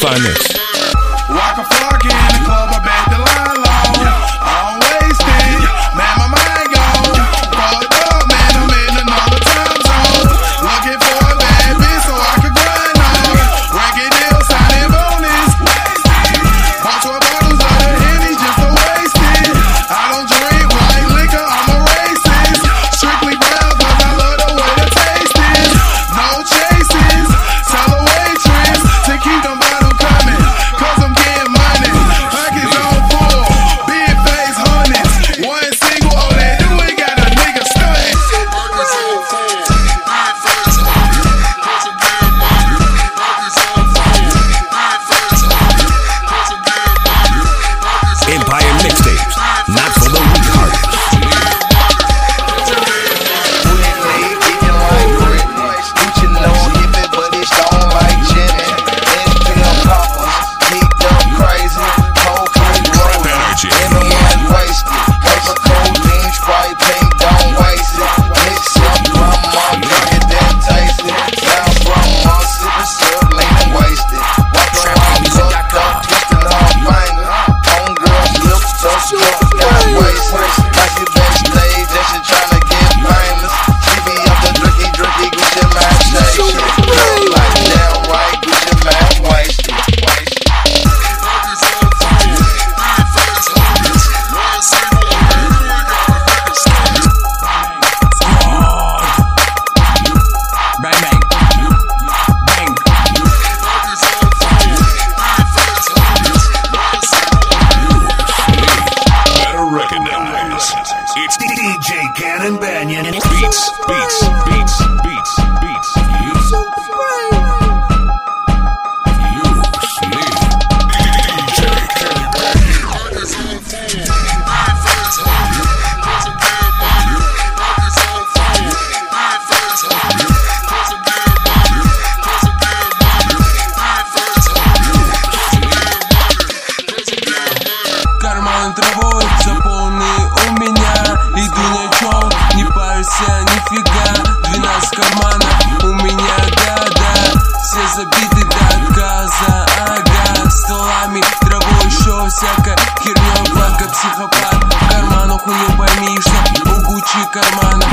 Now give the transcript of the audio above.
find this. Walk a flock in the club, I bet the line long. I'm wasted, man, my mind gone. Fucked up, man, I'm in another time zone. Looking for a bad bitch so I can grind on. Record deal, signing bonus. Bought 12 bottles of the Henny just to waste it. I don't drink white liquor, I'm a racist. Strictly brown cause I love the way the taste is. No chases, tell a waitress to keep them bottles coming. Cause I'm getting money, pockets on full, big face hundreds. One single, oh that do it, got a nigga stunting. Pockets on full, big face hundreds. Cause I'm getting money, pockets on full, big face hundreds. Cause I'm getting money, pockets on full. Empire Mixtapes, not for the weak-hearted. It's DJ Cannon Banyan. Beats, beats, beats, beats, beats. You so brave. You sleep. DJ Cannon Banyan. Pockets on full, big face hundred. Cause I'm getting money. Pockets on full, big face hundred. Cause I'm getting money. Cause I'm getting money. Big face hundred. Cause I'm getting money. Cause I'm getting money. Карман травой заполни у меня. Иду ни о чем, не парься нифига. 12 карманов у меня, да-да. Все забиты до отказа, ага. Столами, травой, еще всякой херней. Благо психопат в карманах у нее, пойми, что у Гуччи кармана.